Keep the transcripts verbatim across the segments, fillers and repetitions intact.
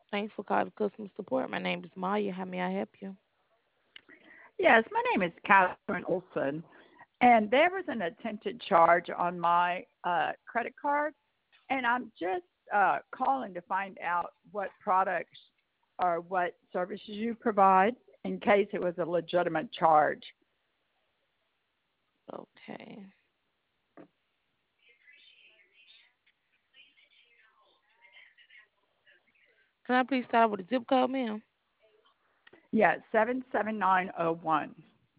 Thanks for calling customer support. My name is Maya. How may I help you? Yes, my name is Catherine Olson, and there was an attempted charge on my uh, credit card, and I'm just uh, calling to find out what products or what services you provide in case it was a legitimate charge. Okay. Can I please start with the zip code, ma'am? Yes, seven seven nine zero one.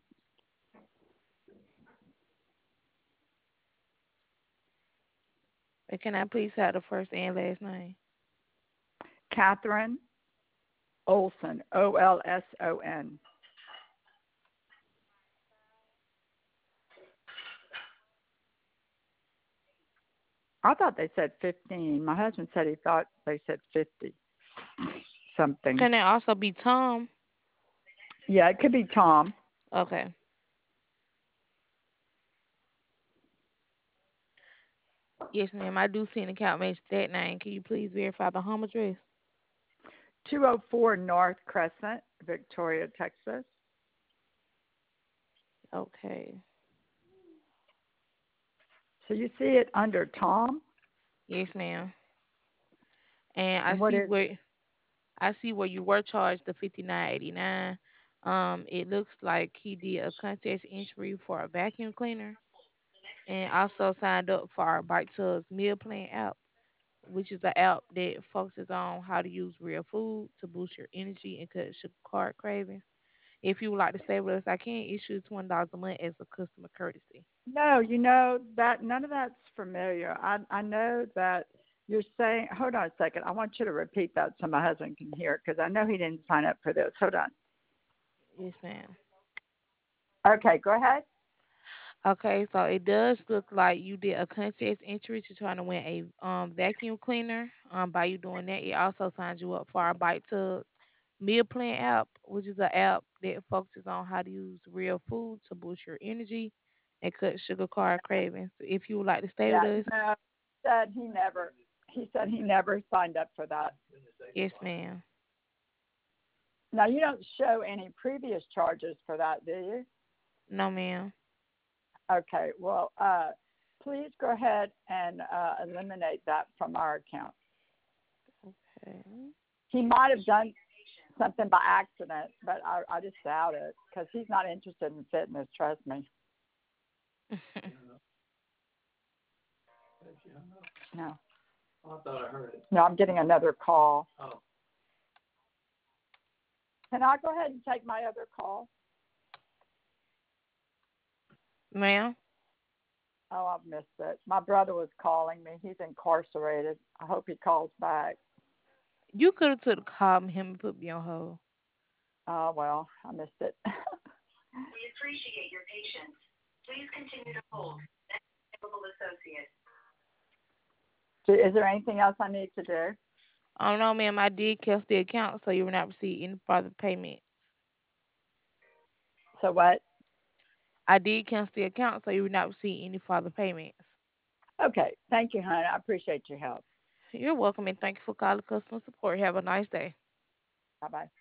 And can I please have the first and last name? Catherine Olson, O L S O N. I thought they said fifteen. My husband said he thought they said fifty something. Can it also be Tom? Yeah, it could be Tom. Okay. Yes, ma'am. I do see an account match that name. Can you please verify the home address? two oh four North Crescent, Victoria, Texas. Okay. So you see it under Tom? Yes, ma'am. And I And what see is, where I see where you were charged the fifty nine eighty nine. Um, it looks like he did a contest entry for a vacuum cleaner and also signed up for our Bike Tugs meal plan app, which is an app that focuses on how to use real food to boost your energy and cut sugar card cravings. If you would like to stay with us, I can issue twenty dollars a month as a customer courtesy. no, you know, that none of that's familiar. I, I know that you're saying, hold on a second. I want you to repeat that so my husband can hear it because I know he didn't sign up for this. Hold on. Yes, ma'am. Okay, go ahead. Okay, so it does look like you did a contest entry to trying to win a um vacuum cleaner. Um, by you doing that, it also signs you up for our Bite to Meal Plan app, which is an app that focuses on how to use real food to boost your energy and cut sugar card cravings. If you would like to stay with Yeah, us, no, said he never, he said he never signed up for that. yes, ma'am. Now, you don't show any previous charges for that, do you? No, ma'am. Okay, well, uh, please go ahead and uh, eliminate that from our account. Okay. He might have done something by accident, but I, I just doubt it because he's not interested in fitness. Trust me. No, no, I'm getting another call. Can I go ahead and take my other call? Ma'am, Oh, I've missed it. My brother was calling me. He's incarcerated. I hope he calls back. you could have took the call from him and put me on hold. Oh well, I missed it. Is there anything else I need to do? Oh no, ma'am, I did cancel the account, so you will not receive any further payment. So what? I did cancel the account, so you will not receive any further payments. Okay. Thank you, hon. I appreciate your help. You're welcome and thank you for calling customer support. Have a nice day. Bye bye.